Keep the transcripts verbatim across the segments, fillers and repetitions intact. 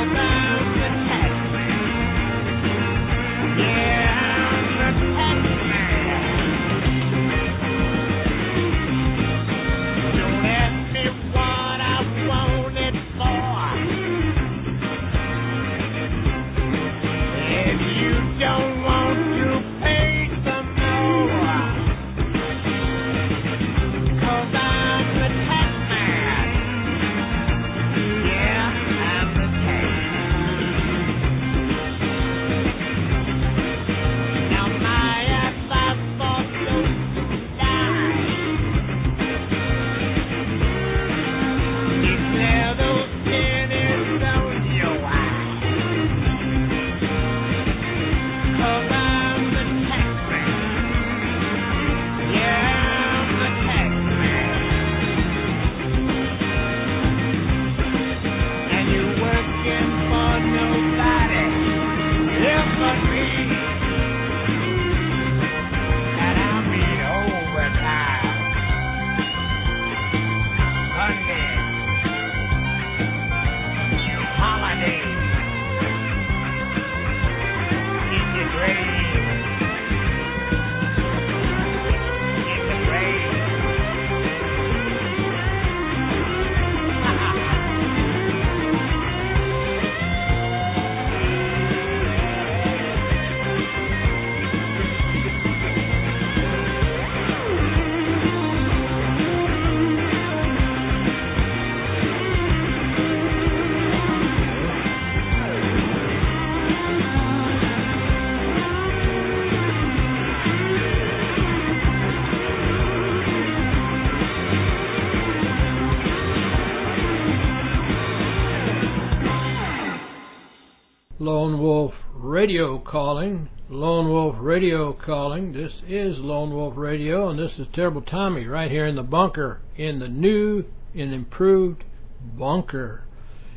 Lone Wolf Radio calling. Lone Wolf Radio calling. This is Lone Wolf Radio, and this is Terrible Tommy right here in the bunker, in the new and improved bunker.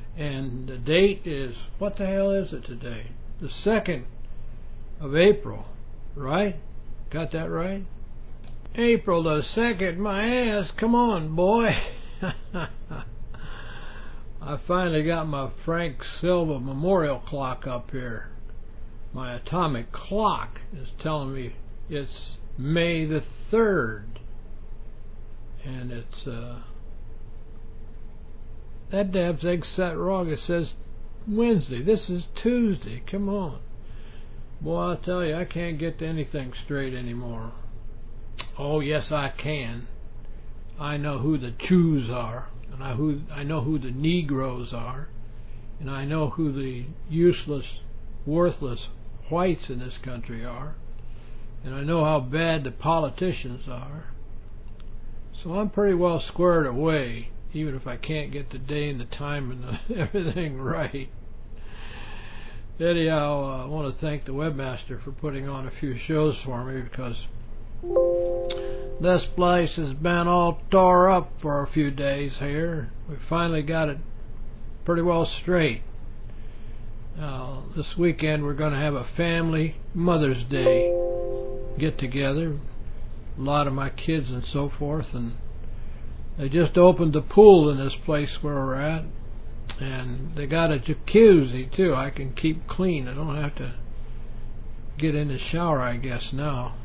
And the date is, what the hell is it today? The second of April, right? Got that right? April the second, my ass, come on, boy. I finally got my Frank Silva memorial clock up here. My atomic clock is telling me it's May the third. And it's, uh, that damn thing's set wrong. It says Wednesday. This is Tuesday. Come on. Boy, I tell you, I can't get to anything straight anymore. Oh, yes, I can. I know who the Jews are. And I, who, I know who the Negroes are, and I know who the useless, worthless whites in this country are, and I know how bad the politicians are. So I'm pretty well squared away, even if I can't get the day and the time and the, everything right. Anyhow, uh, I want to thank the webmaster for putting on a few shows for me, because this place has been all tore up for a few days here. We finally got it pretty well straight. Uh, this weekend we're going to have a family Mother's Day get-together. A lot of my kids and so forth. And they just opened the pool in this place where we're at. And they got a jacuzzi, too. I can keep clean. I don't have to get in the shower, I guess, now.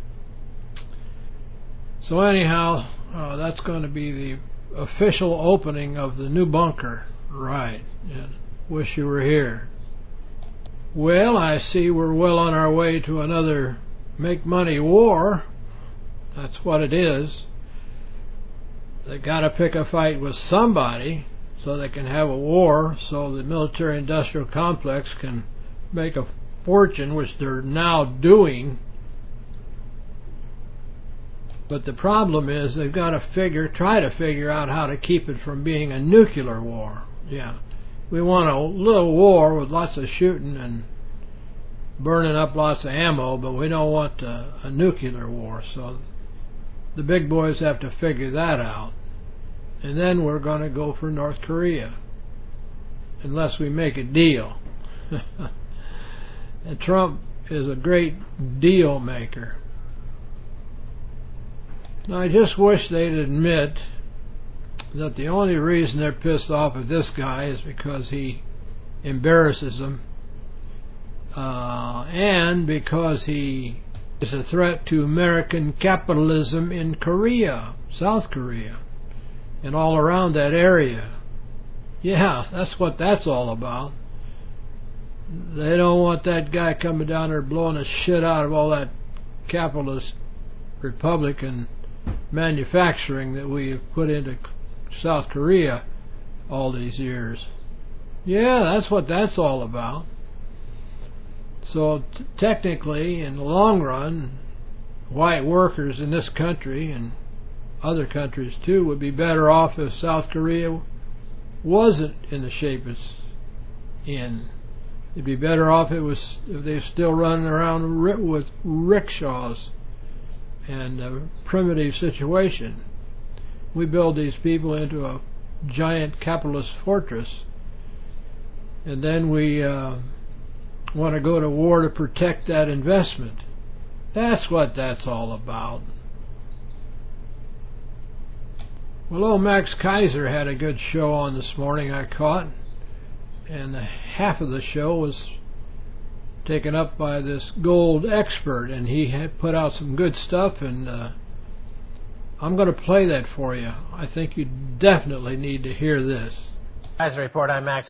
So anyhow, uh, that's going to be the official opening of the new bunker. Right. Yeah. Wish you were here. Well, I see we're well on our way to another make-money war. That's what it is. They got to pick a fight with somebody so they can have a war, so the military-industrial complex can make a fortune, which they're now doing. But the problem is they've got to figure, try to figure out how to keep it from being a nuclear war. Yeah, we want a little war with lots of shooting and burning up lots of ammo, but we don't want a, a nuclear war. So the big boys have to figure that out. And then we're going to go for North Korea, unless we make a deal. And Trump is a great deal maker. Now, I just wish they'd admit that the only reason they're pissed off at this guy is because he embarrasses them, uh, and because he is a threat to American capitalism in Korea, South Korea, and all around that area. Yeah, that's what that's all about. They don't want that guy coming down there blowing the shit out of all that capitalist Republican manufacturing that we have put into South Korea all these years. Yeah, that's what that's all about. So t- technically, in the long run, white workers in this country and other countries too would be better off if South Korea wasn't in the shape it's in. It'd be better off if it was if they're still running around ri- with rickshaws and a primitive situation. We build these people into a giant capitalist fortress, and then we uh, want to go to war to protect that investment. That's what that's all about. Well, old Max Kaiser had a good show on this morning, I caught, and half of the show was taken up by this gold expert, and he had put out some good stuff, and uh, I'm going to play that for you. I think you definitely need to hear this. Kaiser Report, I'm Max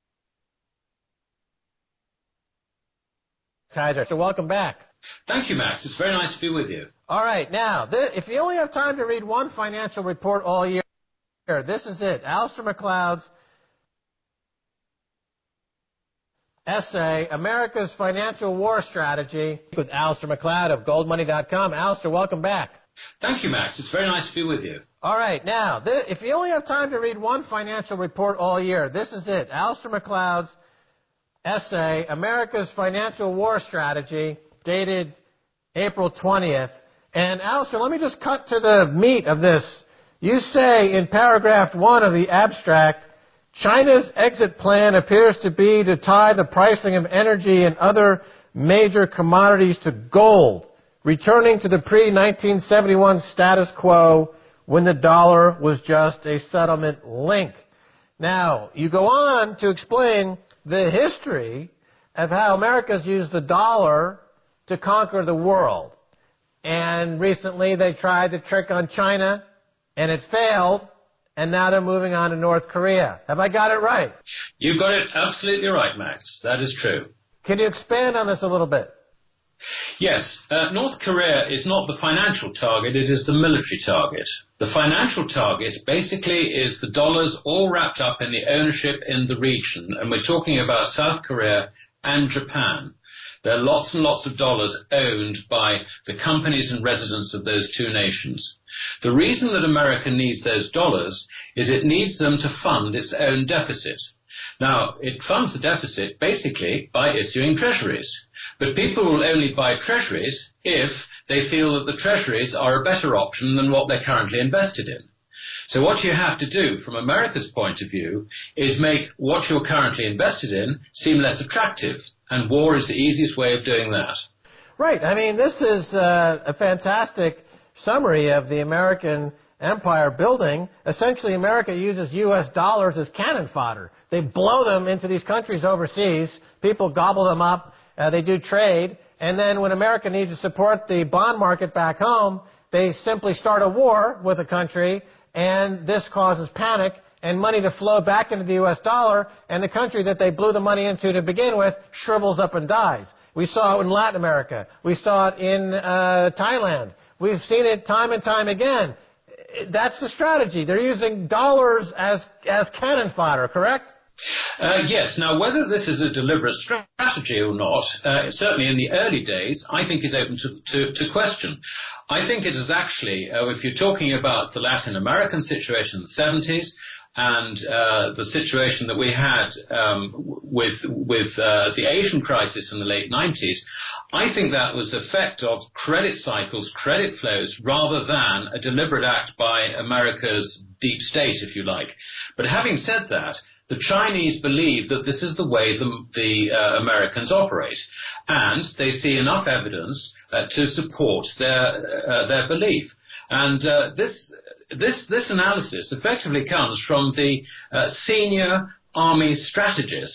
Kaiser. So welcome back. Thank you, Max. It's very nice to be with you. All right, now, th- if you only have time to read one financial report all year, this is it. Alistair MacLeod's essay, America's Financial War Strategy, with Alistair MacLeod of gold money dot com. Alistair, welcome back. Thank you, Max. It's very nice to be with you. All right, now, th- if you only have time to read one financial report all year, this is it. Alistair MacLeod's essay, America's Financial War Strategy, dated April twentieth. And Alistair, let me just cut to the meat of this. You say in paragraph one of the abstract, China's exit plan appears to be to tie the pricing of energy and other major commodities to gold, returning to the pre nineteen seventy-one status quo when the dollar was just a settlement link. Now, you go on to explain the history of how America's used the dollar to conquer the world. And recently they tried the trick on China, and it failed, and now they're moving on to North Korea. Have I got it right? You got it absolutely right, Max. That is true. Can you expand on this a little bit? Yes, uh, North Korea is not the financial target, it is the military target. The financial target basically is the dollars all wrapped up in the ownership in the region, and we're talking about South Korea and Japan. There are lots and lots of dollars owned by the companies and residents of those two nations. The reason that America needs those dollars is it needs them to fund its own deficit. Now, it funds the deficit basically by issuing treasuries. But people will only buy treasuries if they feel that the treasuries are a better option than what they're currently invested in. So what you have to do from America's point of view is make what you're currently invested in seem less attractive. And war is the easiest way of doing that. Right. I mean, this is uh, a fantastic summary of the American empire building. Essentially, America uses U S dollars as cannon fodder. They blow them into these countries overseas. People gobble them up. Uh, they do trade. And then when America needs to support the bond market back home, they simply start a war with a country, and this causes panic and money to flow back into the U S dollar, and the country that they blew the money into to begin with shrivels up and dies. We saw it in Latin America. We saw it in uh, Thailand. We've seen it time and time again. That's the strategy. They're using dollars as, as cannon fodder, correct? Uh, yes. Now, whether this is a deliberate strategy or not, uh, certainly in the early days, I think is open to, to, to question. I think it is actually, uh, if you're talking about the Latin American situation in the seventies, and uh, the situation that we had um, with with uh, the Asian crisis in the late nineties, I think that was the effect of credit cycles, credit flows, rather than a deliberate act by America's deep state, if you like. But having said that, the Chinese believe that this is the way the, the uh, Americans operate, and they see enough evidence uh, to support their uh, their belief. And uh, this. This, this analysis effectively comes from the uh, senior army strategist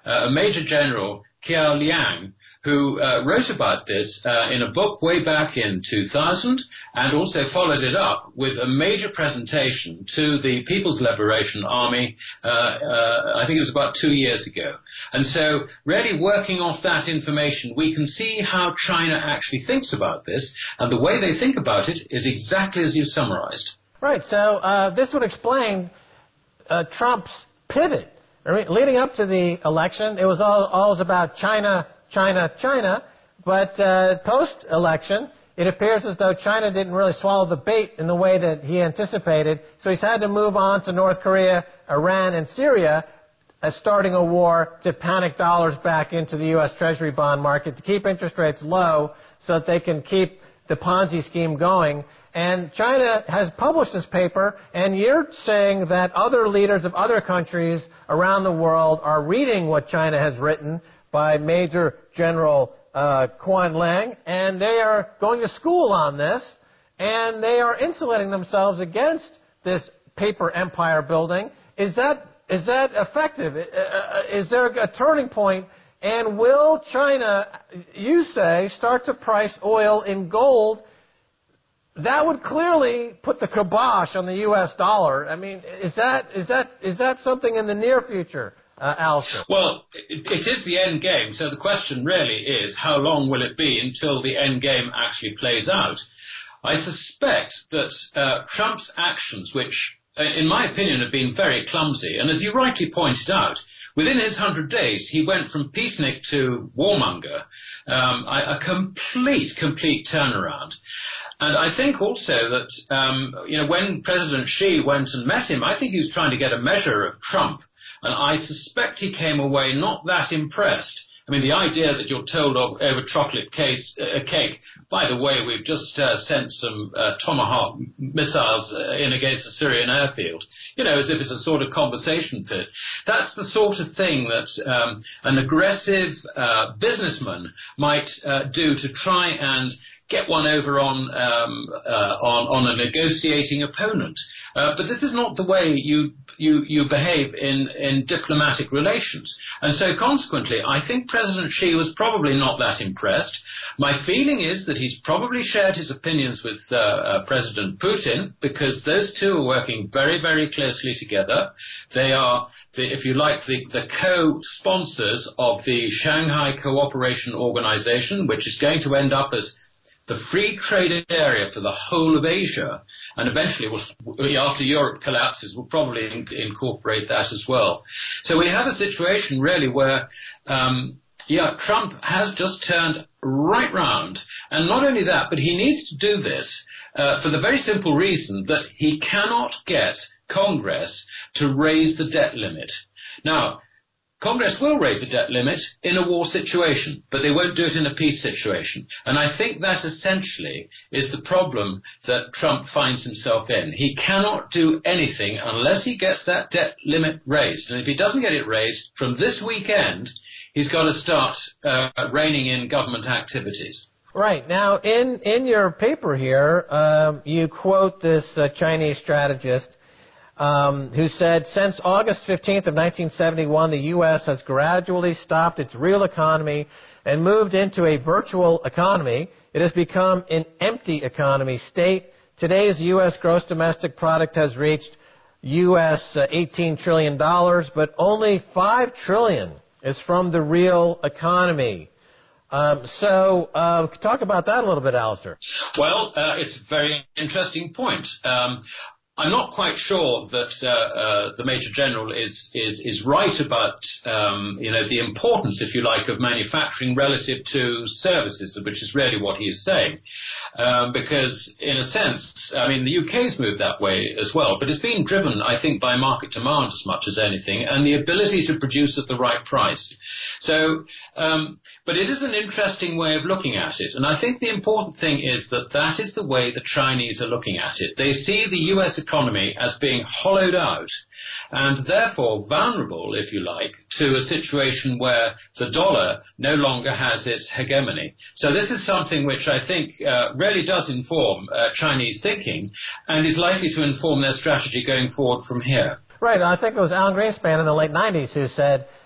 uh, a Major General, Kiao Liang, who uh, wrote about this uh, in a book way back in two thousand, and also followed it up with a major presentation to the People's Liberation Army, uh, uh, I think it was about two years ago. And so really working off that information, we can see how China actually thinks about this, and the way they think about it is exactly as you summarized. Right, so uh, this would explain uh, Trump's pivot. I mean, leading up to the election, it was all, all about China, China, China, but uh, post-election, it appears as though China didn't really swallow the bait in the way that he anticipated, so he's had to move on to North Korea, Iran, and Syria, uh, starting a war to panic dollars back into the U S Treasury bond market to keep interest rates low so that they can keep the Ponzi scheme going. And China has published this paper, and you're saying that other leaders of other countries around the world are reading what China has written by Major General uh, Quan Lang, and they are going to school on this, and they are insulating themselves against this paper empire building. Is that is that effective? Is there a turning point? And will China, you say, start to price oil in gold? That would clearly put the kibosh on the U S dollar. I mean, is that is that is that something in the near future, uh, Alistair? Well, it, it is the end game. So the question really is, how long will it be until the end game actually plays out? I suspect that uh, Trump's actions, which, uh, in my opinion, have been very clumsy, and as you rightly pointed out, within his hundred days, he went from peacenik to warmonger, um, a, a complete, complete turnaround. And I think also that, um, you know, when President Xi went and met him, I think he was trying to get a measure of Trump. And I suspect he came away not that impressed. I mean, the idea that you're told of over chocolate case, uh, cake, by the way, we've just uh, sent some uh, Tomahawk missiles uh, in against the Syrian airfield, you know, as if it's a sort of conversation pit. That's the sort of thing that um, an aggressive uh, businessman might uh, do to try and get one over on um, uh, on, on a negotiating opponent. Uh, but this is not the way you you you behave in, in diplomatic relations. And so consequently, I think President Xi was probably not that impressed. My feeling is that he's probably shared his opinions with uh, uh, President Putin, because those two are working very, very closely together. They are, the, if you like, the, the co-sponsors of the Shanghai Cooperation Organization, which is going to end up as the free trade area for the whole of Asia, and eventually, we'll, after Europe collapses, we'll probably in, incorporate that as well. So we have a situation really where, um, yeah, Trump has just turned right round, and not only that, but he needs to do this uh, for the very simple reason that he cannot get Congress to raise the debt limit. Now, Congress will raise the debt limit in a war situation, but they won't do it in a peace situation. And I think that essentially is the problem that Trump finds himself in. He cannot do anything unless he gets that debt limit raised. And if he doesn't get it raised, from this weekend, he's got to start uh, reining in government activities. Right. Now, in, in your paper here, um, you quote this uh, Chinese strategist, Um, who said, since August fifteenth of nineteen seventy-one, the U S has gradually stopped its real economy and moved into a virtual economy. It has become an empty economy state. Today's U S gross domestic product has reached U S eighteen trillion dollars, but only five trillion dollars is from the real economy. Um, so, uh, talk about that a little bit, Alistair. Well, uh, it's a very interesting point. Um, I'm not quite sure that uh, uh, the Major General is is is right about um, you know the importance, if you like, of manufacturing relative to services, which is really what he is saying. Um, because in a sense, I mean, the U K's moved that way as well, but it's been driven, I think, by market demand as much as anything, and the ability to produce at the right price. So, um, but it is an interesting way of looking at it, and I think the important thing is that that is the way the Chinese are looking at it. They see the U S economy as being hollowed out and therefore vulnerable, if you like, to a situation where the dollar no longer has its hegemony. So this is something which I think uh, really does inform uh, Chinese thinking and is likely to inform their strategy going forward from here. Right. I think it was Alan Greenspan in the late nineties who said,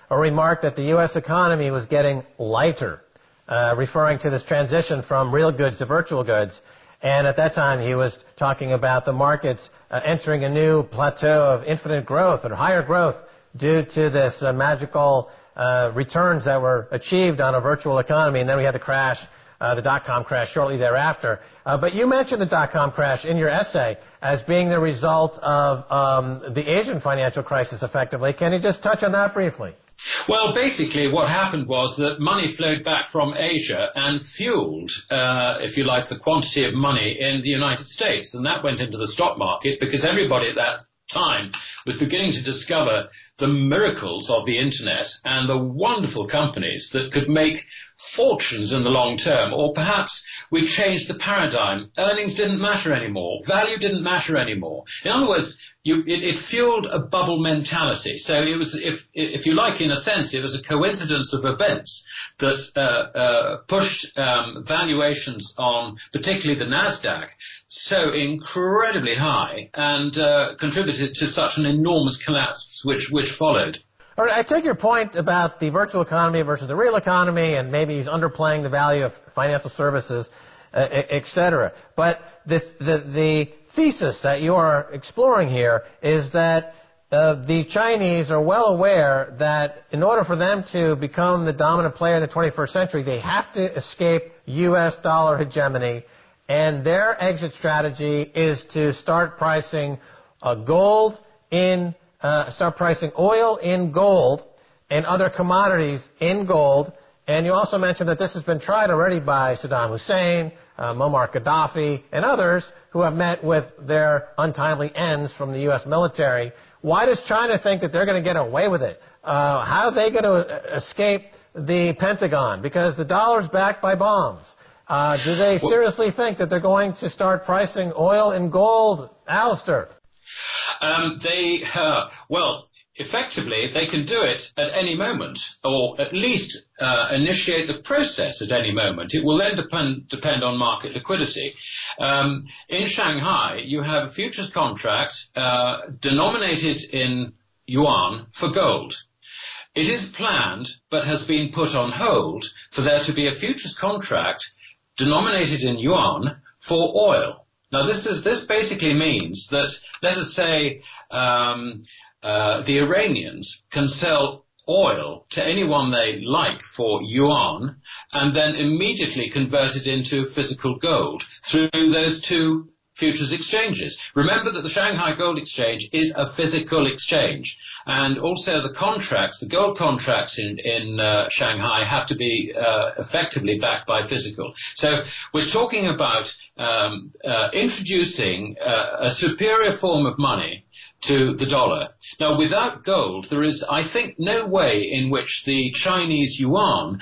or remarked that the U S economy was getting lighter, uh, referring to this transition from real goods to virtual goods. And at that time, he was talking about the markets uh, entering a new plateau of infinite growth or higher growth due to this uh, magical uh, returns that were achieved on a virtual economy. And then we had the crash, uh, the dot-com crash shortly thereafter. Uh, but you mentioned the dot-com crash in your essay as being the result of um, the Asian financial crisis, effectively. Can you just touch on that briefly? Well, basically what happened was that money flowed back from Asia and fueled, uh, if you like, the quantity of money in the United States. And that went into the stock market because everybody at that time was beginning to discover the miracles of the internet and the wonderful companies that could make fortunes in the long term. Or perhaps we changed the paradigm. Earnings didn't matter anymore. Value didn't matter anymore. In other words, you, it, it fueled a bubble mentality. So it was, if, if you like, in a sense, it was a coincidence of events that uh, uh, pushed um, valuations on particularly the NASDAQ so incredibly high and uh, contributed to such an enormous collapse which, which followed. All right, I take your point about the virtual economy versus the real economy, and maybe he's underplaying the value of financial services, uh, et cetera. But the, the, the thesis that you are exploring here is that uh, the Chinese are well aware that in order for them to become the dominant player in the twenty-first century, they have to escape U S dollar hegemony, and their exit strategy is to start pricing uh, gold in Uh, start pricing oil in gold and other commodities in gold. And you also mentioned that this has been tried already by Saddam Hussein, uh, Muammar Gaddafi, and others who have met with their untimely ends from the U S military. Why does China think that they're going to get away with it? Uh, how are they going to escape the Pentagon? Because the dollar's backed by bombs. Uh, do they seriously think that they're going to start pricing oil in gold? Alistair? Um, they, uh, well, effectively, they can do it at any moment, or at least uh, initiate the process at any moment. It will then depend, depend on market liquidity. Um, in Shanghai, you have a futures contract uh, denominated in yuan for gold. It is planned, but has been put on hold, for there to be a futures contract denominated in yuan for oil. Now, this is this basically means that, let us say, um, uh, the Iranians can sell oil to anyone they like for yuan and then immediately convert it into physical gold through those two futures exchanges. Remember that the Shanghai Gold Exchange is a physical exchange, and also the contracts, the gold contracts in, in uh, Shanghai have to be uh, effectively backed by physical. So we're talking about um, uh, introducing uh, a superior form of money to the dollar. Now, without gold, there is, I think, no way in which the Chinese yuan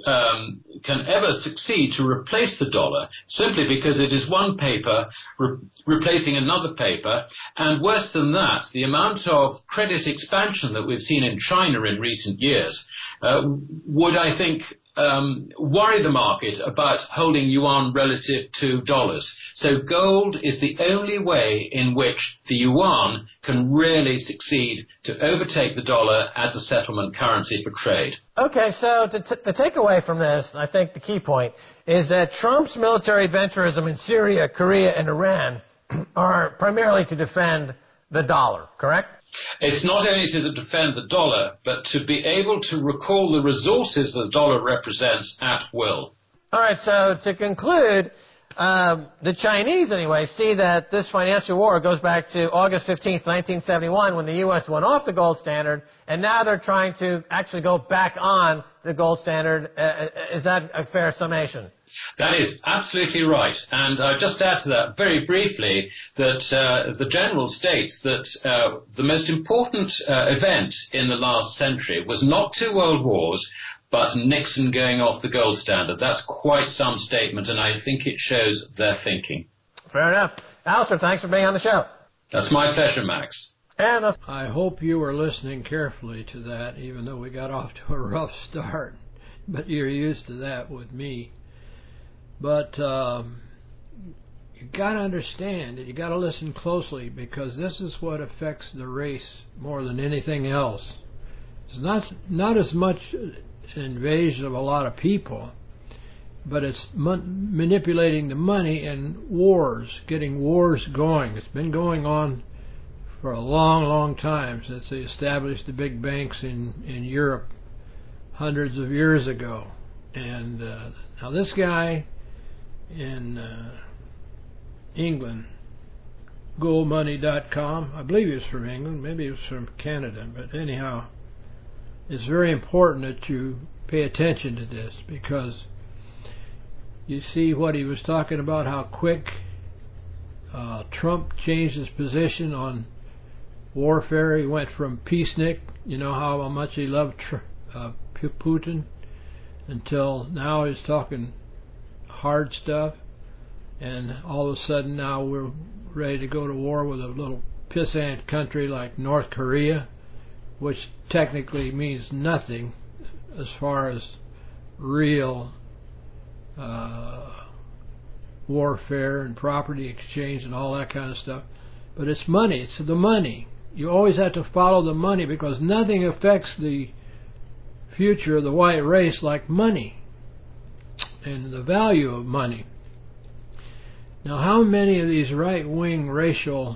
um, can ever succeed to replace the dollar, simply because it is one paper re- replacing another paper, and worse than that, the amount of credit expansion that we've seen in China in recent years uh, would, I think, um, worry the market about holding yuan relative to dollars. So gold is the only way in which the yuan can really succeed to overtake the dollar as a settlement currency for trade. Okay, so to t- the takeaway from this, I think the key point, is that Trump's military adventurism in Syria, Korea, and Iran are primarily to defend the dollar, correct? It's not only to defend the dollar, but to be able to recall the resources the dollar represents at will. All right, so to conclude, um, the Chinese, anyway, see that this financial war goes back to August fifteenth, nineteen seventy-one, when the U S went off the gold standard, and now they're trying to actually go back on the gold standard. Uh, is that a fair summation? That is absolutely right. And I'll just add to that very briefly that uh, the general states that uh, the most important uh, event in the last century was not two world wars, but Nixon going off the gold standard. That's quite some statement, and I think it shows their thinking. Fair enough. Alistair, thanks for being on the show. That's my pleasure, Max. And that's I hope you were listening carefully to that, even though we got off to a rough start. But you're used to that with me. But um, you got to understand that you got to listen closely, because this is what affects the race more than anything else. It's not not as much an invasion of a lot of people, but it's mon- manipulating the money and wars, getting wars going. It's been going on for a long, long time, since they established the big banks in, in Europe hundreds of years ago. And uh, now this guy in uh, England, gold money dot com, I believe he was from England, maybe he was from Canada, but anyhow, it's very important that you pay attention to this, because you see what he was talking about, how quick uh, Trump changed his position on warfare. He went from peacenik, you know how much he loved tr- uh, Putin, until now he's talking hard stuff, and all of a sudden now we're ready to go to war with a little pissant country like North Korea, which technically means nothing as far as real uh, warfare and property exchange and all that kind of stuff. But it's money. It's the money. You always have to follow the money, because nothing affects the future of the white race like money and the value of money. Now, how many of these right-wing racial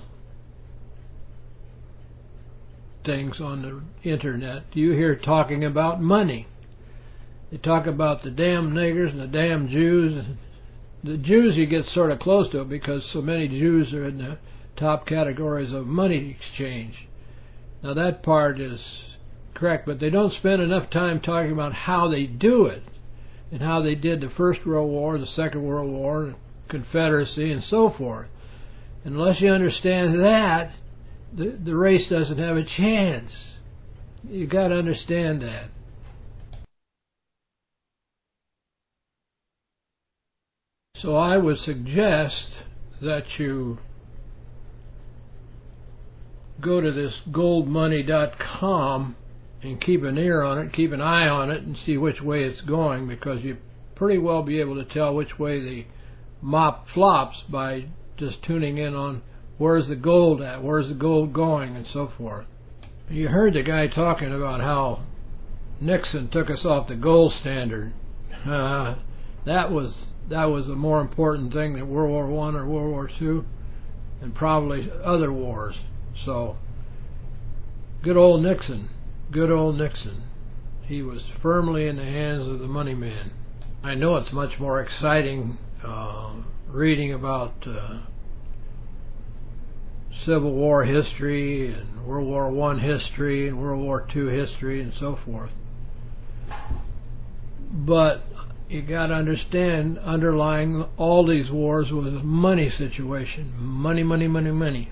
things on the internet do you hear talking about money? They talk about the damn niggers and the damn Jews. The Jews, you get sort of close to it, because so many Jews are in the top categories of money exchange. Now that part is correct, but they don't spend enough time talking about how they do it, and how they did the First World War, the Second World War, Confederacy, and so forth. Unless you understand that, the, the race doesn't have a chance. You got to understand that. So I would suggest that you go to this gold money dot com and keep an ear on it, keep an eye on it, and see which way it's going, because you pretty well be able to tell which way the mop flops by just tuning in on where's the gold at, where's the gold going, and so forth. You heard the guy talking about how Nixon took us off the gold standard. Uh, that was that was a more important thing than World War One or World War Two, and probably other wars. So, good old Nixon, good old Nixon. He was firmly in the hands of the money man. I know it's much more exciting uh, reading about uh, Civil War history and World War One history and World War Two history and so forth. But you got to understand, underlying all these wars was a money situation. Money, money, money, money.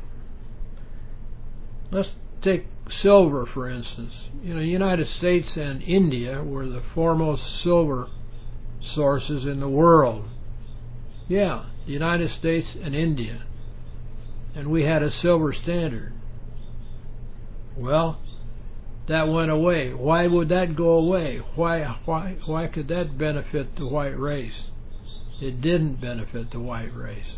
Let's take silver, for instance. You know, the United States and India were the foremost silver sources in the world. Yeah, the United States and India. And we had a silver standard. Well, that went away. Why would that go away? Why, why, why could that benefit the white race? It didn't benefit the white race.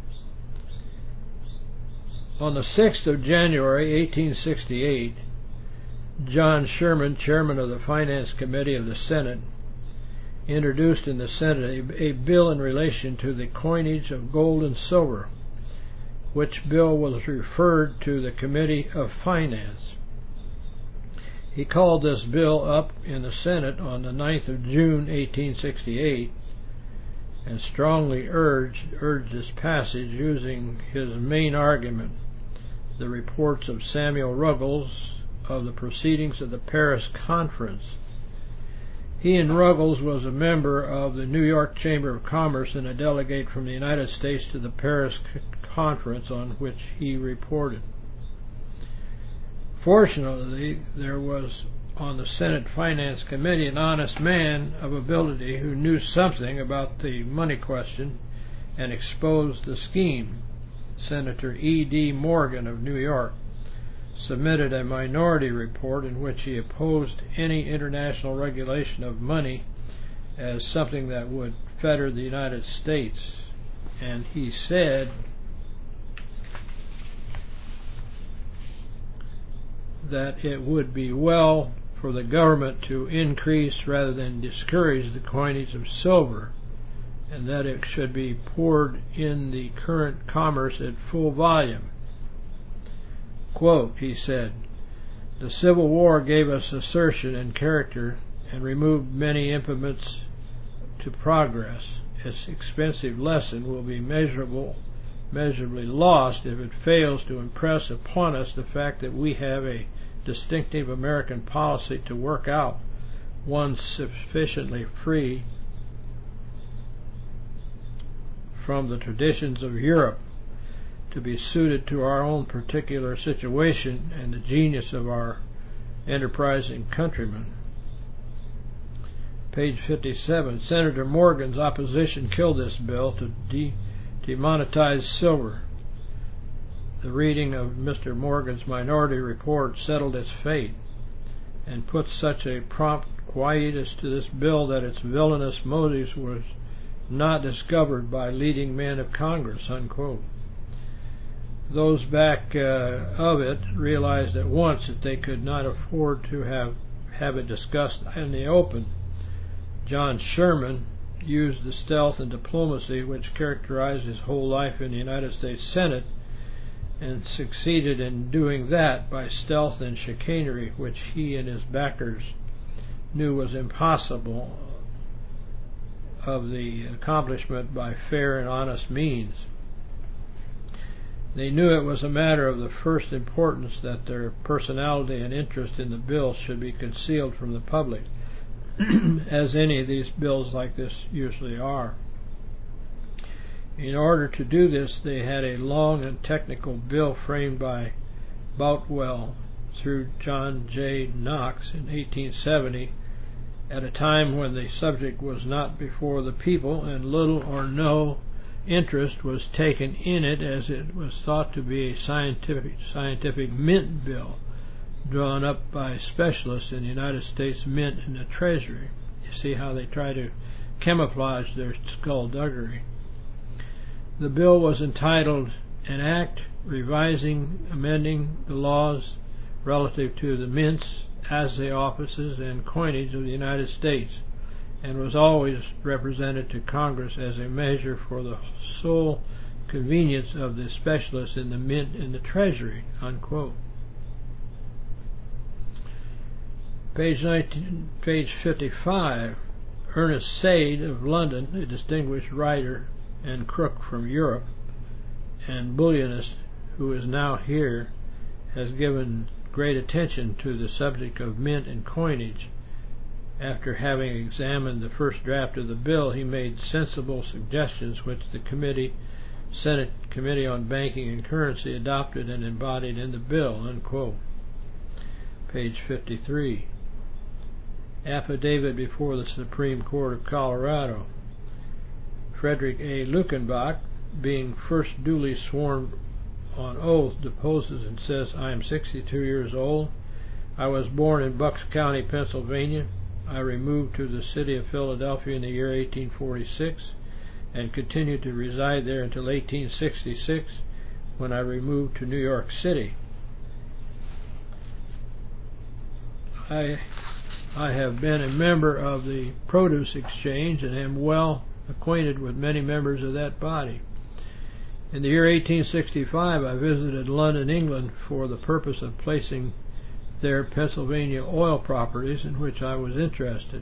On the sixth of January, eighteen sixty-eight, John Sherman, chairman of the Finance Committee of the Senate, introduced in the Senate a, a bill in relation to the coinage of gold and silver, which bill was referred to the Committee of Finance. He called this bill up in the Senate on the ninth of June, eighteen sixty-eight, and strongly urged, urged its passage using his main argument, the reports of Samuel Ruggles of the proceedings of the Paris Conference. He and Ruggles was a member of the New York Chamber of Commerce and a delegate from the United States to the Paris Conference, on which he reported. Fortunately, there was on the Senate Finance Committee an honest man of ability who knew something about the money question and exposed the scheme. Senator E D Morgan of New York submitted a minority report in which he opposed any international regulation of money as something that would fetter the United States. And he said that it would be well for the government to increase rather than discourage the coinage of silver, and that it should be poured in the current commerce at full volume. Quote, he said, "The Civil War gave us assertion and character and removed many impediments to progress. Its expensive lesson will be measurable, measurably lost if it fails to impress upon us the fact that we have a distinctive American policy to work out, one sufficiently free from the traditions of Europe to be suited to our own particular situation and the genius of our enterprising countrymen." Page fifty-seven, Senator Morgan's opposition killed this bill to de demonetize silver. The reading of Mister Morgan's minority report settled its fate and put such a prompt quietus to this bill that its villainous motives was not discovered by leading men of Congress, unquote. Those back uh, of it realized at once that they could not afford to have, have it discussed in the open. John Sherman used the stealth and diplomacy which characterized his whole life in the United States Senate, and succeeded in doing that by stealth and chicanery which he and his backers knew was impossible of the accomplishment by fair and honest means. They knew it was a matter of the first importance that their personality and interest in the bill should be concealed from the public, as any of these bills like this usually are. In order to do this, they had a long and technical bill framed by Boutwell through John J. Knox in eighteen seventy, at a time when the subject was not before the people and little or no interest was taken in it, as it was thought to be a scientific, scientific mint bill drawn up by specialists in the United States Mint and the Treasury. You see how they try to camouflage their skullduggery. The bill was entitled An Act Revising, Amending the Laws Relative to the Mints, Assay Offices, and Coinage of the United States, and was always represented to Congress as a measure for the sole convenience of the specialists in the Mint and the Treasury, unquote. Page nineteen, page fifty-five, Ernest Sade of London, a distinguished writer and crook from Europe, and bullionist who is now here, has given great attention to the subject of mint and coinage. After having examined the first draft of the bill, he made sensible suggestions which the committee, Senate Committee on Banking and Currency adopted and embodied in the bill, unquote. Page fifty-three. Affidavit before the Supreme Court of Colorado. Frederick A. Luckenbach, being first duly sworn on oath, deposes and says, "I am sixty-two years old. I was born in Bucks County, Pennsylvania. I removed to the city of Philadelphia in the year eighteen forty-six and continued to reside there until eighteen sixty-six, when I removed to New York City. I I have been a member of the Produce Exchange and am well acquainted with many members of that body. In the year eighteen sixty-five, I visited London, England, for the purpose of placing there Pennsylvania oil properties in which I was interested.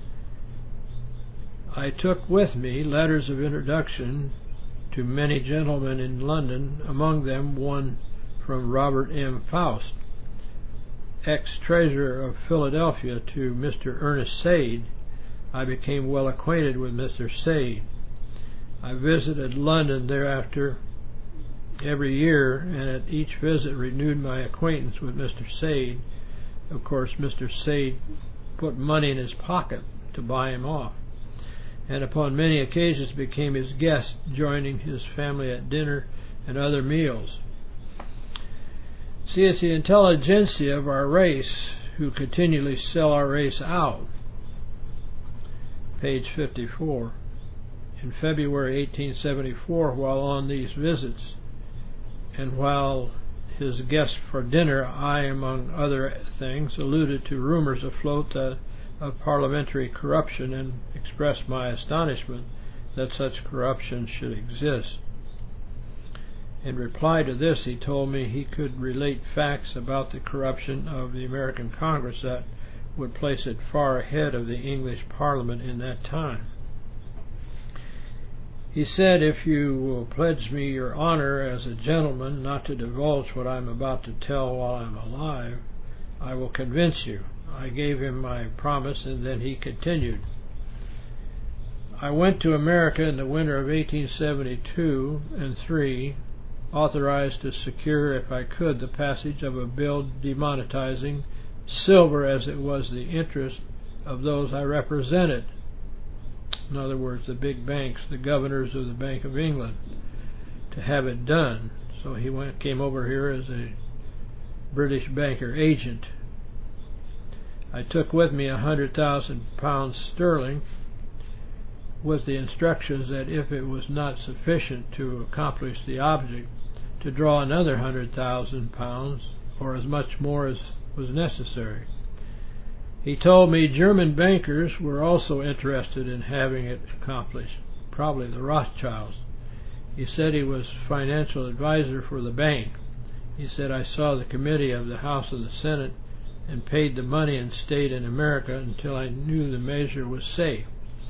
I took with me letters of introduction to many gentlemen in London, among them one from Robert M. Faust, ex-treasurer of Philadelphia, to Mister Ernest Sade. I became well acquainted with Mister Sade. I visited London thereafter every year, and at each visit renewed my acquaintance with Mister Sade. Of course, Mister Sade put money in his pocket to buy him off, and upon many occasions became his guest, joining his family at dinner and other meals. See, it's the intelligentsia of our race who continually sell our race out. Page fifty-four. In February eighteen seventy-four, while on these visits, and while his guest for dinner, I, among other things, alluded to rumors afloat uh, of parliamentary corruption and expressed my astonishment that such corruption should exist. In reply to this, he told me he could relate facts about the corruption of the American Congress that would place it far ahead of the English Parliament in that time. He said, "If you will pledge me your honor as a gentleman not to divulge what I am about to tell while I am alive, I will convince you." I gave him my promise, and then he continued, "I went to America in the winter of eighteen seventy-two and three, authorized to secure, if I could, the passage of a bill demonetizing silver, as it was the interest of those I represented." In other words, the big banks, the governors of the Bank of England, to have it done. So he went, came over here as a British banker agent. I took with me a hundred thousand pounds sterling, with the instructions that if it was not sufficient to accomplish the object, to draw another hundred thousand pounds, or as much more as was necessary. He told me German bankers were also interested in having it accomplished, probably the Rothschilds. He said he was financial advisor for the bank. He said, "I saw the committee of the House of the Senate and paid the money and stayed in America until I knew the measure was safe."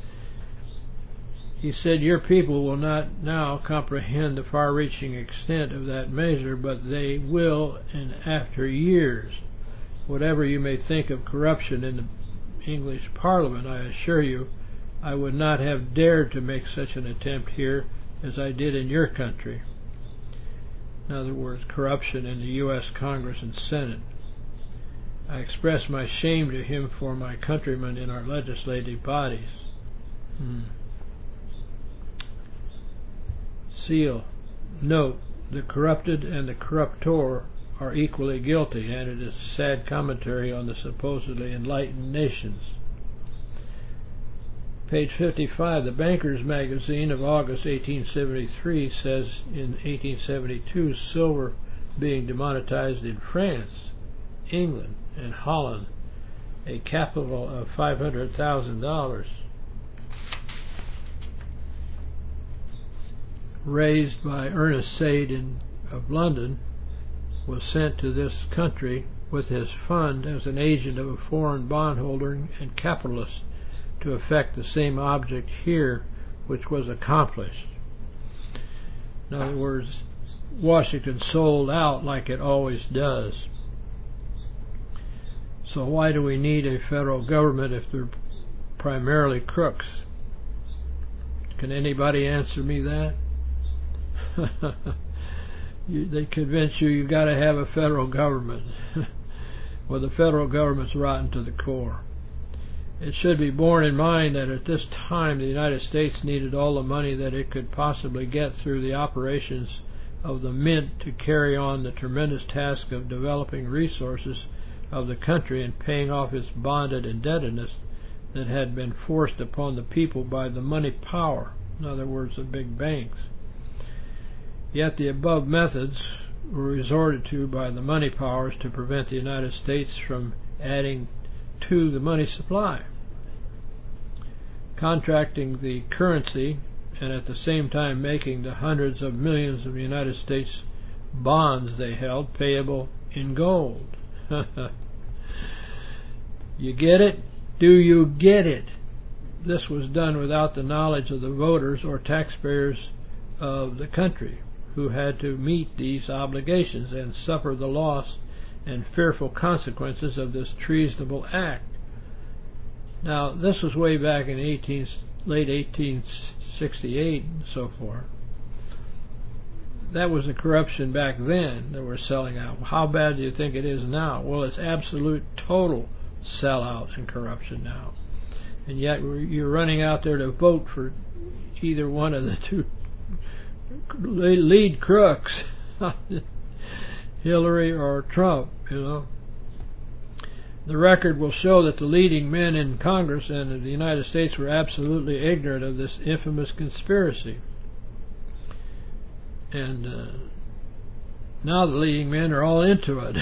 He said, "Your people will not now comprehend the far-reaching extent of that measure, but they will in after years. Whatever you may think of corruption in the English Parliament, I assure you I would not have dared to make such an attempt here as I did in your country." In other words, corruption in the U S Congress and Senate. I expressed my shame to him for my countrymen in our legislative bodies. Hmm. Seal. Note, the corrupted and the corruptor are equally guilty, and it is a sad commentary on the supposedly enlightened nations. Page fifty-five, the Banker's Magazine of August eighteen seventy-three says in eighteen seventy-two, silver being demonetized in France, England, and Holland, a capital of five hundred thousand dollars, raised by Ernest Sade in, of London, was sent to this country with his fund as an agent of a foreign bondholder and capitalist to effect the same object here, which was accomplished. In other words, Washington sold out like it always does. So why do we need a federal government if they're primarily crooks? Can anybody answer me that? You, they convince you you got to have a federal government. Well, the federal government's rotten to the core. It should be borne in mind that at this time the United States needed all the money that it could possibly get through the operations of the Mint to carry on the tremendous task of developing resources of the country and paying off its bonded indebtedness that had been forced upon the people by the money power, in other words, the big banks. Yet the above methods were resorted to by the money powers to prevent the United States from adding to the money supply. Contracting the currency and at the same time making the hundreds of millions of United States bonds they held payable in gold. You get it? Do you get it? This was done without the knowledge of the voters or taxpayers of the country, who had to meet these obligations and suffer the loss and fearful consequences of this treasonable act. Now, this was way back in eighteen, late eighteen sixty-eight and so forth. That was the corruption back then that we're selling out. How bad do you think it is now? Well, it's absolute total sellout and corruption now. And yet you're running out there to vote for either one of the two lead crooks, Hillary or Trump, you know. The record will show that the leading men in Congress and in the United States were absolutely ignorant of this infamous conspiracy. And uh, Now the leading men are all into it.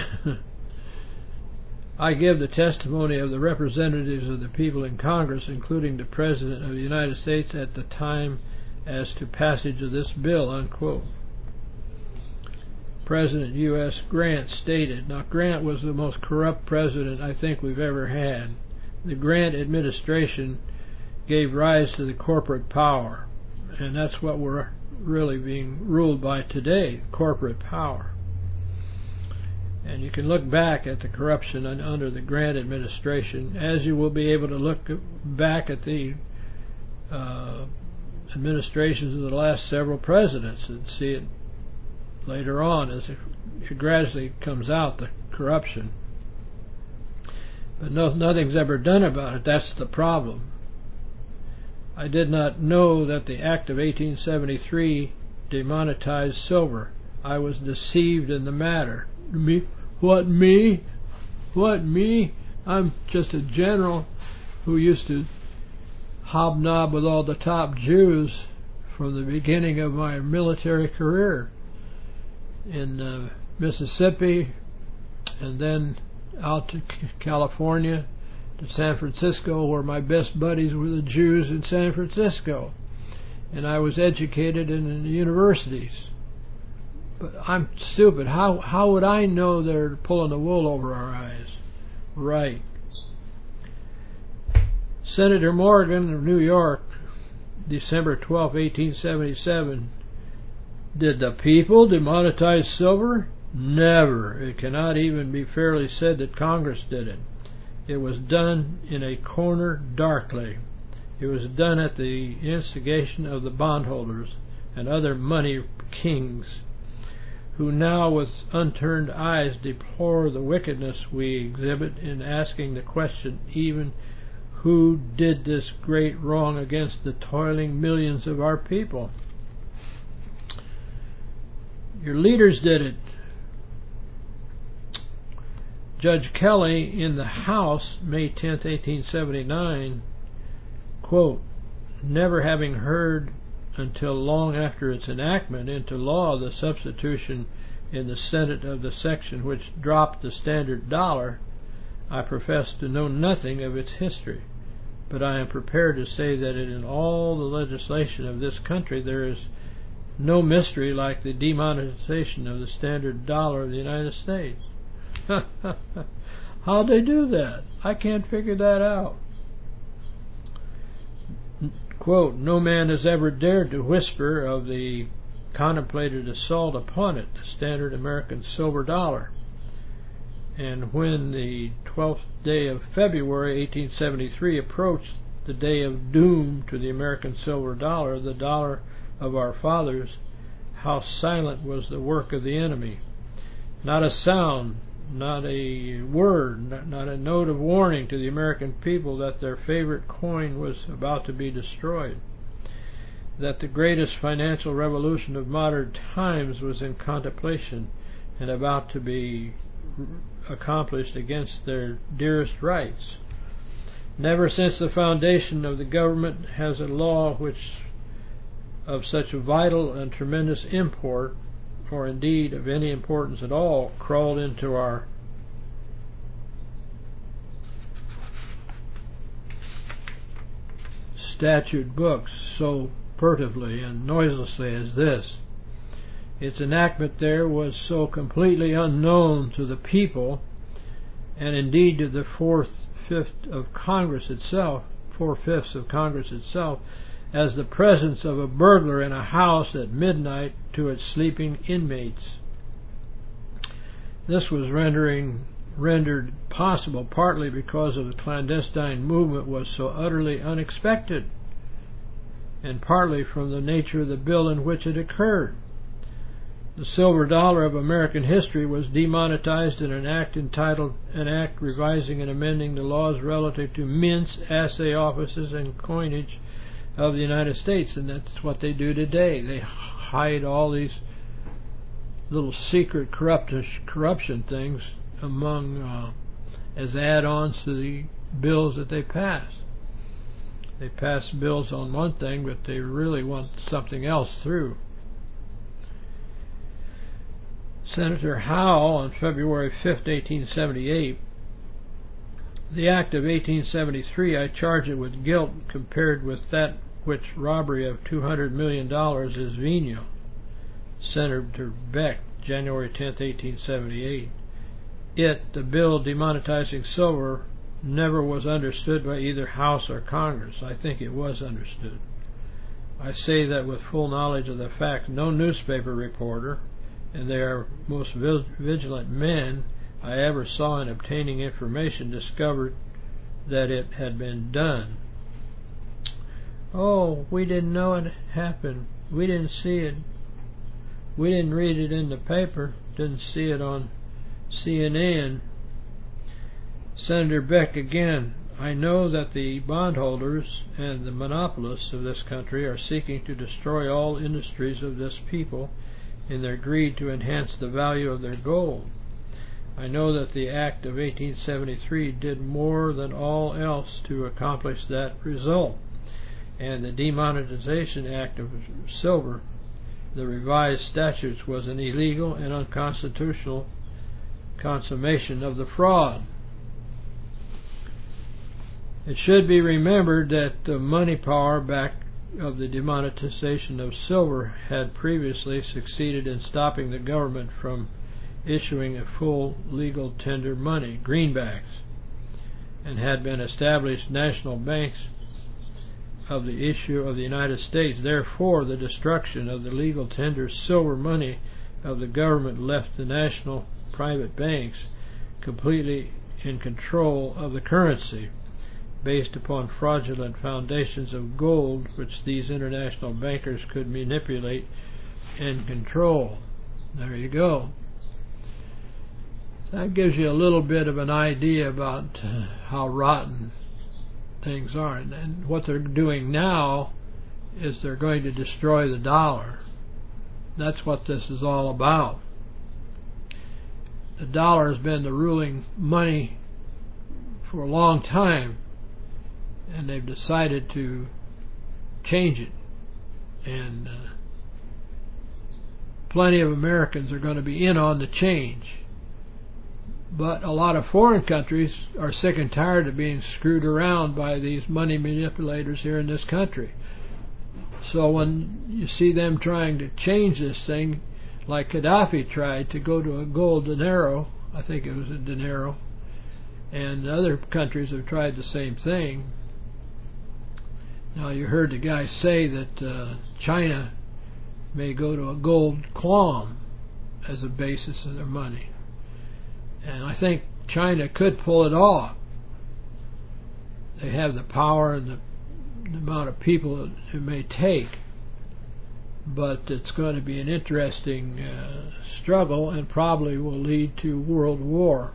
I give the testimony of the representatives of the people in Congress, including the President of the United States at the time as to passage of this bill, unquote. President U S Grant stated. Now, Grant was the most corrupt president I think we've ever had. The Grant administration gave rise to the corporate power, and that's what we're really being ruled by today, corporate power. And you can look back at the corruption under the Grant administration, as you will be able to look back at the uh, administrations of the last several presidents and see it later on as it, it gradually comes out, the corruption. But no, nothing's ever done about it. That's the problem. I did not know that the Act of eighteen seventy-three demonetized silver. I was deceived in the matter. Me? What, me? What, me? I'm just a general who used to hobnob with all the top Jews from the beginning of my military career in uh, Mississippi, and then out to California, to San Francisco, where my best buddies were the Jews in San Francisco. And I was educated in, in the universities. But I'm stupid. How how would I know they're pulling the wool over our eyes? Right. Senator Morgan of New York, December twelfth, eighteen seventy-seven. Did the people demonetize silver? Never. It cannot even be fairly said that Congress did it. It was done in a corner darkly. It was done at the instigation of the bondholders and other money kings, who now with unturned eyes deplore the wickedness we exhibit in asking the question, even who did this great wrong against the toiling millions of our people? Your leaders did it. Judge Kelly in the House, May tenth, eighteen seventy-nine, quote, never having heard until long after its enactment into law the substitution in the Senate of the section which dropped the standard dollar, I profess to know nothing of its history, but I am prepared to say that in all the legislation of this country there is no mystery like the demonetization of the standard dollar of the United States. How'd they do that? I can't figure that out. Quote, no man has ever dared to whisper of the contemplated assault upon it, the standard American silver dollar. And when the twelfth day of February, eighteen seventy-three approached, the day of doom to the American silver dollar, the dollar of our fathers, how silent was the work of the enemy. Not a sound, not a word, not, not a note of warning to the American people that their favorite coin was about to be destroyed, that the greatest financial revolution of modern times was in contemplation and about to be accomplished against their dearest rights. Never since the foundation of the government has a law which of such vital and tremendous import, or indeed of any importance at all, crawled into our statute books so furtively and noiselessly as this. Its enactment there was so completely unknown to the people, and indeed to the four-fifths of Congress itself, four-fifths of Congress itself, as the presence of a burglar in a house at midnight to its sleeping inmates. This was rendering rendered possible partly because of the clandestine movement was so utterly unexpected, and partly from the nature of the bill in which it occurred. The silver dollar of American history was demonetized in an act entitled An Act Revising and Amending the Laws Relative to Mints, Assay Offices, and Coinage of the United States. And that's what they do today. They hide all these little secret corrupt corruption things among uh, as add-ons to the bills that they pass. They pass bills on one thing, but they really want something else through. Senator Howe on February fifth, eighteen seventy-eight, the act of eighteen seventy-three, I charge it with guilt compared with that which robbery of two hundred million dollars is venial. Senator Beck, January tenth, eighteen seventy-eight. It, the bill demonetizing silver, never was understood by either House or Congress. I think it was understood. I say that with full knowledge of the fact. No newspaper reporter, and they are most vigilant men I ever saw in obtaining information, discovered that it had been done. Oh, we didn't know it happened. We didn't see it. We didn't read it in the paper. Didn't see it on C N N. Senator Beck again. I know that the bondholders and the monopolists of this country are seeking to destroy all industries of this people in their greed to enhance the value of their gold. I know that the Act of eighteen seventy-three did more than all else to accomplish that result, and the Demonetization Act of Silver, the revised statutes, was an illegal and unconstitutional consummation of the fraud. It should be remembered that the money power back of the demonetization of silver had previously succeeded in stopping the government from issuing a full legal tender money, greenbacks, and had been established national banks of the issue of the United States. Therefore, the destruction of the legal tender silver money of the government left the national private banks completely in control of the currency, based upon fraudulent foundations of gold which these international bankers could manipulate and control. There you go. That gives you a little bit of an idea about uh, how rotten things are. And, and what they're doing now is they're going to destroy the dollar. That's what this is all about. The dollar has been the ruling money for a long time, and they've decided to change it. And uh, plenty of Americans are going to be in on the change. But a lot of foreign countries are sick and tired of being screwed around by these money manipulators here in this country. So when you see them trying to change this thing, like Gaddafi tried to go to a gold dinero, I think it was a dinero, and other countries have tried the same thing. Now, you heard the guy say that uh, China may go to a gold klong as a basis of their money. And I think China could pull it off. They have the power and the, the amount of people it may take. But it's going to be an interesting uh, struggle, and probably will lead to world war.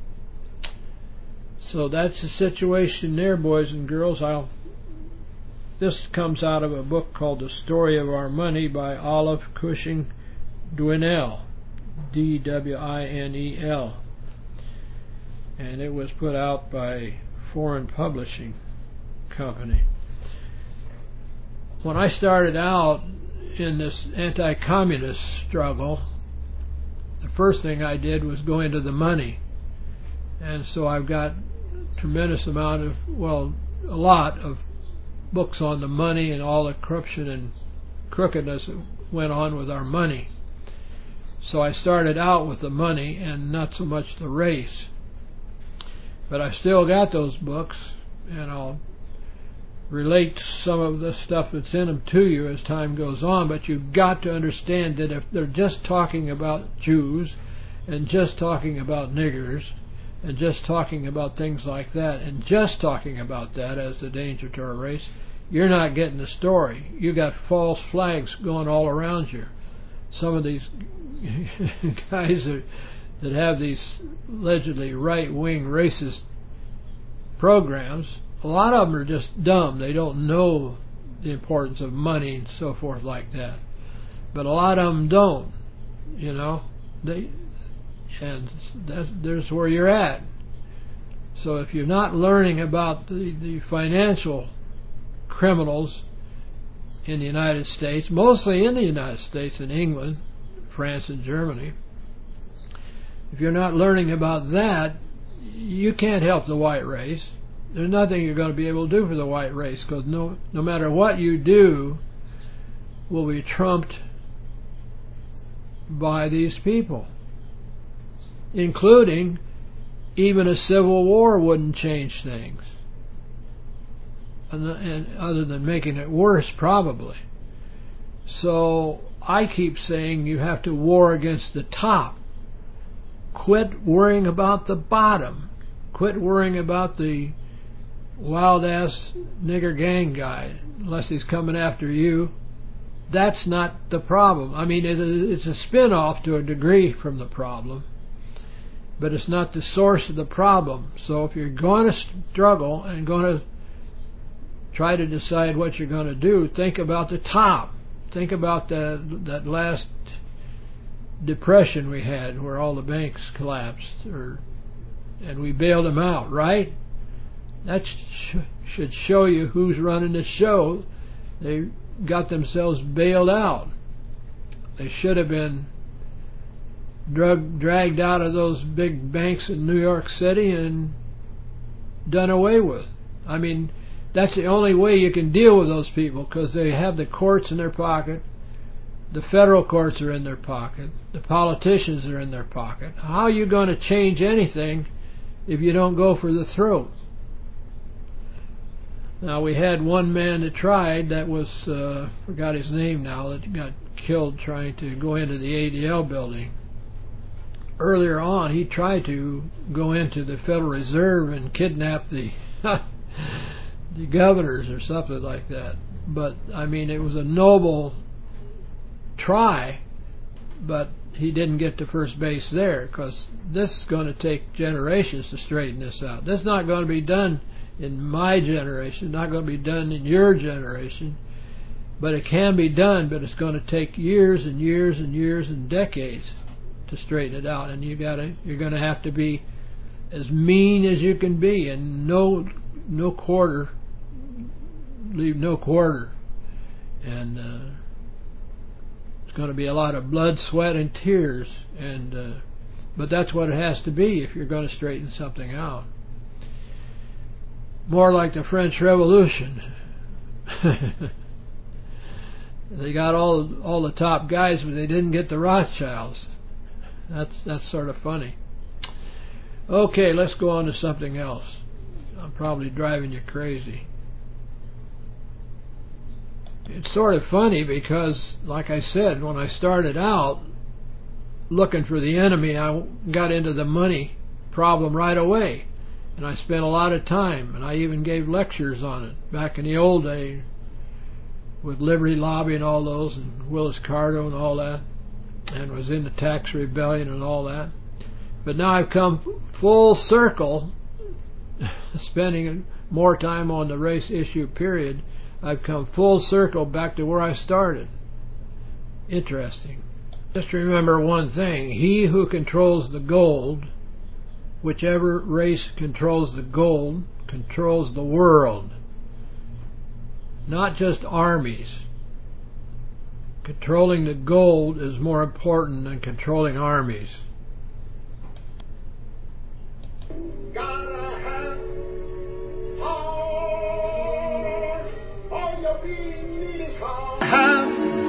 So that's the situation there, boys and girls. I'll This comes out of a book called The Story of Our Money by Olive Cushing Dwinell, D W I N E L. And it was put out by Foreign Publishing Company. When I started out in this anti-communist struggle, the first thing I did was go into the money. And so I've got a tremendous amount of, well, a lot of books on the money and all the corruption and crookedness that went on with our money. So I started out with the money and not so much the race. But I still got those books, and I'll relate some of the stuff that's in them to you as time goes on. But you've got to understand that if they're just talking about Jews and just talking about niggers and just talking about things like that and just talking about that as the danger to our race, you're not getting the story. You got false flags going all around you. Some of these guys are, that have these allegedly right-wing racist programs, a lot of them are just dumb. They don't know the importance of money and so forth like that. But a lot of them don't, you know. They, and that's, there's where you're at. So if you're not learning about the, the financial criminals in the United States, mostly in the United States and England, France and Germany, if you're not learning about that, you can't help the white race. There's nothing you're going to be able to do for the white race, because no, no matter what you do will be trumped by these people, including even a civil war wouldn't change things, and, and other than making it worse, probably. So I keep saying you have to war against the top. Quit worrying about the bottom. Quit worrying about the wild-ass nigger gang guy, unless he's coming after you. That's not the problem. I mean, it, it's a spin-off to a degree from the problem, but it's not the source of the problem. So if you're going to struggle and going to try to decide what you're going to do, think about the top. Think about the, that last depression we had where all the banks collapsed, or and we bailed them out, right? That sh- should show you who's running the show. They got themselves bailed out. They should have been drug, dragged out of those big banks in New York City and done away with. I mean, that's the only way you can deal with those people, because they have the courts in their pocket. The federal courts are in their pocket. The politicians are in their pocket. How are you going to change anything if you don't go for the throat? Now, we had one man that tried, that was, uh, forgot his name now, that got killed trying to go into the A D L building. Earlier on, he tried to go into the Federal Reserve and kidnap the the governors or something like that. But, I mean, it was a noble try, but he didn't get to first base there, because this is going to take generations to straighten this out. This is not going to be done in my generation, not going to be done in your generation, but it can be done, but it's going to take years and years and years and decades to straighten it out. And you gotta, you're going to have to be as mean as you can be, and no, no quarter, leave no quarter, and uh, it's going to be a lot of blood, sweat, and tears, and uh, but that's what it has to be if you're going to straighten something out. More like the French Revolution. They got all all the top guys, but they didn't get the Rothschilds. That's that's sort of funny. Okay, let's go on to something else. I'm probably driving you crazy. It's sort of funny because, like I said, when I started out looking for the enemy, I got into the money problem right away. And I spent a lot of time, and I even gave lectures on it back in the old day with Liberty Lobby and all those, and Willis Carto and all that, and was in the tax rebellion and all that. But now I've come full circle, spending more time on the race issue period. I've come full circle back to where I started. Interesting. Just remember one thing. He who controls the gold, whichever race controls the gold, controls the world. Not just armies. Controlling the gold is more important than controlling armies. Gotta have heart. All you really need is heart. Have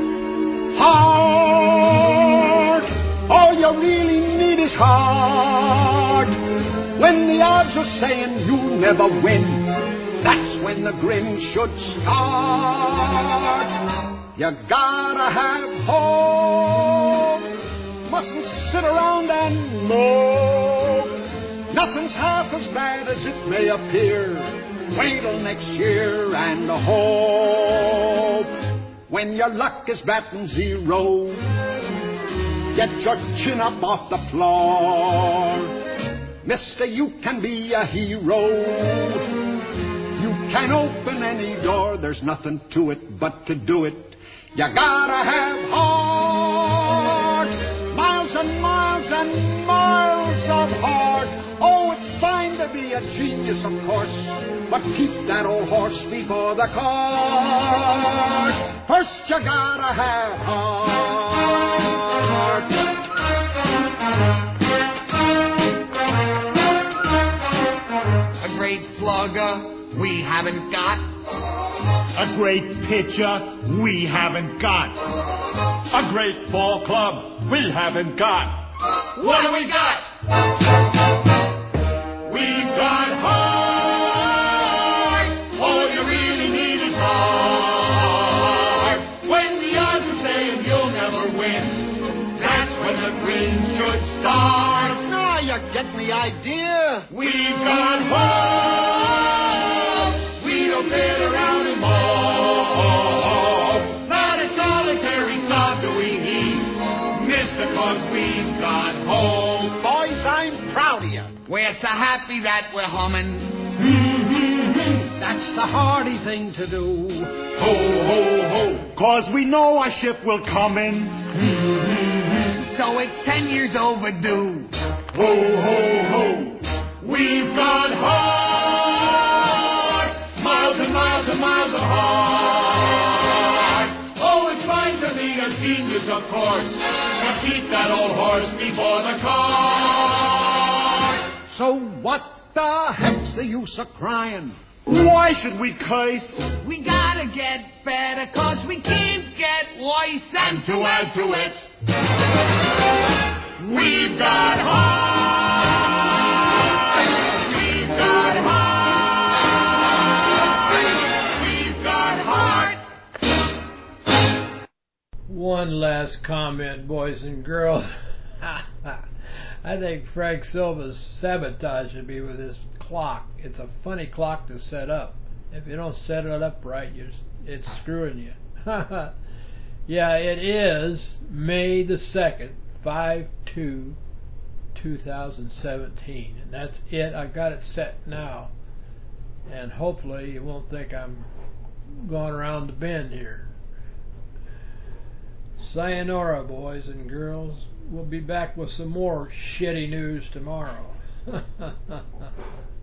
heart. All you really need is heart. When the odds are saying you'll never win, that's when the grin should start. You gotta have hope. Mustn't sit around and mope. Nothing's half as bad as it may appear. Wait till next year and hope. When your luck is batting zero, get your chin up off the floor. Mister, you can be a hero. You can open any door. There's nothing to it but to do it. You gotta have heart. Miles and miles and miles of heart. Oh, it's fine to be a genius, of course, but keep that old horse before the cart. First you gotta have heart. A great pitcher we haven't got. A great ball club we haven't got. What do we got? We've got heart. All you really need is heart. When the odds are saying you'll never win, that's when the grin should start. Now you get the idea. We've got hope. We don't sit around and mope. Not a solitary sob do we heave, mister, 'cause we've got hope. Boys, I'm proud of you. We're so happy that we're humming. That's the hardy thing to do. Ho, ho, ho. 'Cause we know our ship will come in. So it's ten years overdue. Ho, ho, ho. We've got heart. Miles and miles and miles of heart. Oh, it's fine to be a genius, of course, but keep that old horse before the cart. So what the heck's the use of crying? Why should we curse? We gotta get better, 'cause we can't get worse. And to add to it, we've got heart. We've got heart. We've got heart. One last comment, boys and girls. I think Frank Silva's sabotaging me with his clock. It's a funny clock to set up. If you don't set it up right, you're, it's screwing you. Yeah, it is May the second, five two, two thousand seventeen. And that's it. I got it set now. And hopefully you won't think I'm going around the bend here. Sayonara, boys and girls. We'll be back with some more shitty news tomorrow.